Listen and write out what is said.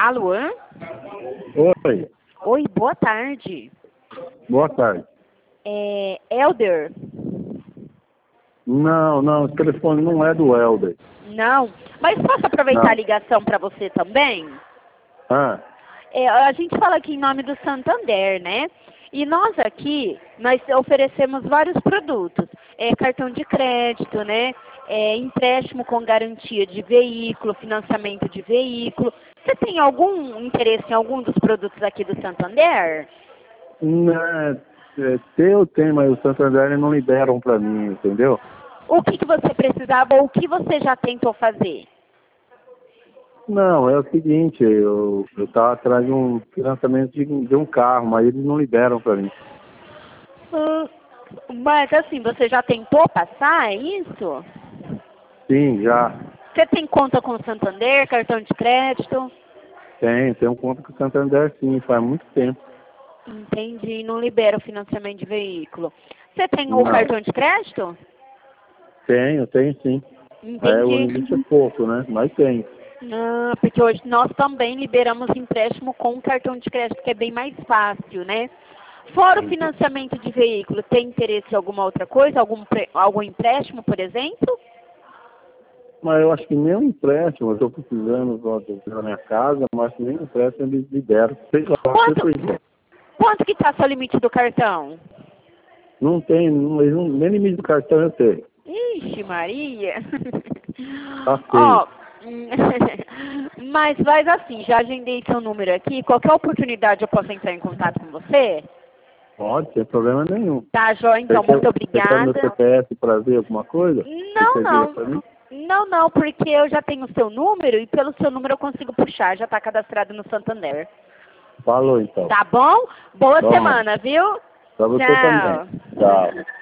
Alô? Oi, Oi, boa tarde. boa tarde. Elder? Não, esse telefone não é do Helder. Não. Mas posso aproveitar a Não. ligação para você também? Ah, A gente fala aqui em nome do Santander, né? E nós aqui, nós oferecemos vários produtos. Cartão de crédito, né? Empréstimo com garantia de veículo, financiamento de veículo. Você tem algum interesse em algum dos produtos aqui do Santander? eu tenho, mas o Santander não liberam para mim, entendeu? O que você precisava ou o que você já tentou fazer? Não, é o seguinte, eu estava atrás de um financiamento de um carro, mas eles não liberam para mim. Mas assim, você já tentou passar, é isso? Sim, já. Você tem conta com o Santander, cartão de crédito? Tem um conta com o Santander sim, faz muito tempo. Entendi, não libera o financiamento de veículo. Você tem o Não, cartão de crédito? tenho sim. O Entendi. limite é pouco, né? Mas tem. Porque hoje nós também liberamos empréstimo com cartão de crédito, que é bem mais fácil, né? Fora o financiamento de veículo, tem interesse em alguma outra coisa? Algum empréstimo, por exemplo? Mas eu acho que nem um empréstimo, eu estou precisando da minha casa, mas nem um empréstimo eles liberam. Sei lá, sei por quê. Quanto que está seu limite do cartão? Não tem, nem limite do cartão eu tenho. Ixi, Maria. Tá feio. Ó, mas faz assim, já agendei seu número aqui. Qualquer oportunidade eu posso entrar em contato com você? Pode, sem problema nenhum. Tá, Jó, então, Você muito quer meu obrigada. CPF para ver alguma coisa? Você Não, quer ver não. para mim? Não, porque eu já tenho o seu número e pelo seu número eu consigo puxar, já está cadastrado no Santander. Falou então. Tá bom? Boa Bom, semana, viu? para você também. Tchau. Tchau.